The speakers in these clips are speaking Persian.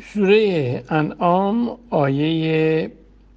سوره انعام آیه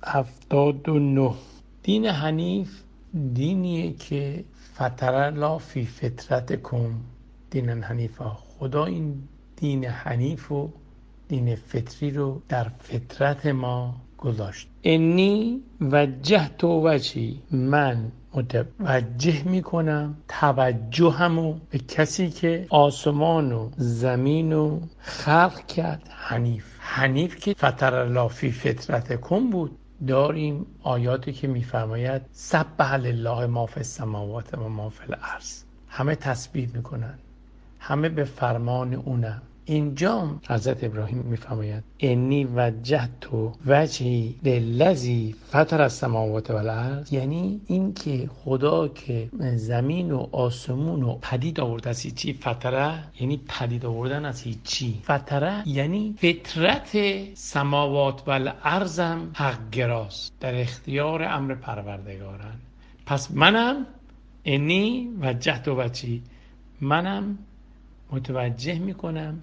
79. دین حنیف دینیه که فطر الله فی فطرتکم دینن حنیفا. خدا این دین حنیف و دین فطری رو در فطرت ما گذاشت. انی وجهت وجهی، من متوجه میکنم توجهمو به کسی که آسمان و زمین رو خلق کرد. حنیف که فطر الله فی فطرتکم بود. داریم آیاتی که میفرماید سبح لله ما فی السماوات و ما فی الارض. همه تسبیح میکنن، همه به فرمان اونم. اینجا حضرت ابراهیم میفرماید انی وجهت وجهی للذی فطر السماوات و الارض، یعنی این که خدا که زمین و آسمون و پدید آورد از هیچی. فطره یعنی پدید آوردن از هیچی. فطره یعنی فطرت سماوات و الارض هم حق گراست، در اختیار امر پروردگارن. پس منم انی وجهت وجهی، منم متوجه میکنم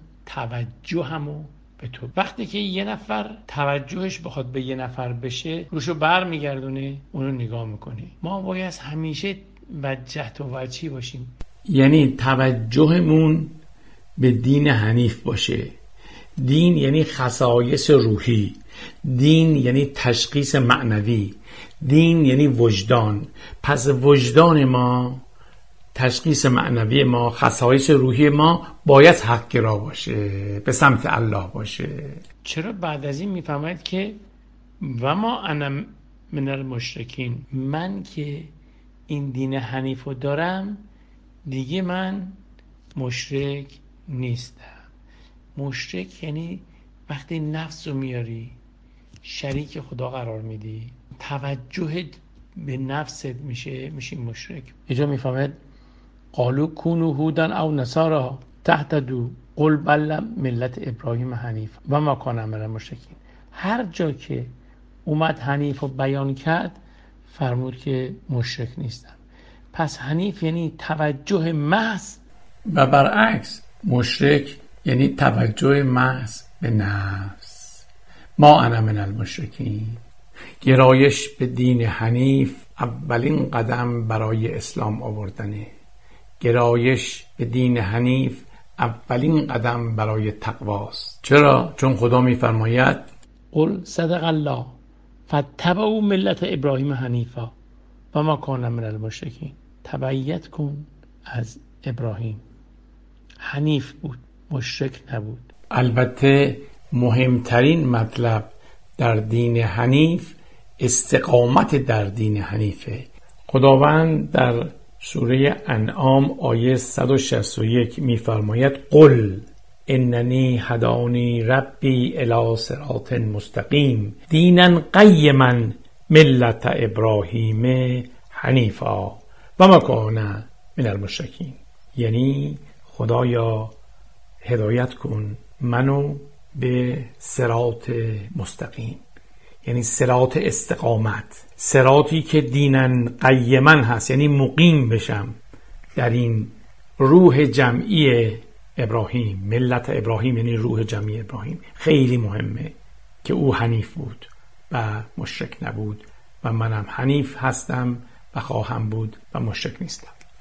توجهمو به تو. وقتی که یه نفر توجهش بخواد به یه نفر بشه، روشو بر میگردونه، اونو نگاه میکنه. ما باید همیشه وجهت و وجهی باشیم، یعنی توجهمون به دین حنیف باشه. دین یعنی خصایص روحی، دین یعنی تشخیص معنوی، دین یعنی وجدان. پس وجدان ما، تشخیص معنوی ما، خصایص روحی ما باید حق گرا باشه، به سمت الله باشه. چرا بعد از این میفهمید که و ما انا من المشرکین، من که این دین حنیف رو دارم دیگه من مشرک نیستم. مشرک یعنی وقتی نفس رو میاری شریک خدا قرار میدی، توجه به نفست میشی مشرک. اینجا میفهمید قالوا کونوا هودا او نصارا تهتدوا قل بل ملت ابراهیم حنیف و ما کان من المشرکین. هر جا که اومد حنیف رو بیان کرد فرمود که مشرک نیستم. پس حنیف یعنی توجه محض، و برعکس مشرک یعنی توجه محض به نفس. ما انا من المشرکین. گرایش به دین حنیف اولین قدم برای اسلام آوردنه. گرایش به دین حنیف اولین قدم برای تقواست. چرا؟ چون خدا میفرماید قل صدق الله فاتبعوا ملت ابراهیم حنیفا و ما کان من المشرکین. تبعیت کن از ابراهیم، حنیف بود، مشرک نبود. البته مهمترین مطلب در دین حنیف استقامت در دین حنیفه. خداوند در سوره انعام آیه 161 میفرماید قل اننی هدانی ربی الی صراط مستقیم دینا قیما ملت ابراهیم حنیفا و ما کان من المشرکین. یعنی خدایا هدایت کن منو به صراط مستقیم، یعنی صراط استقامت، صراطی که دینن قیما هست، یعنی مقیم بشم در این روح جمعی ابراهیم. ملت ابراهیم یعنی روح جمعی ابراهیم. خیلی مهمه که او حنیف بود و مشرک نبود و منم حنیف هستم و خواهم بود و مشرک نیستم.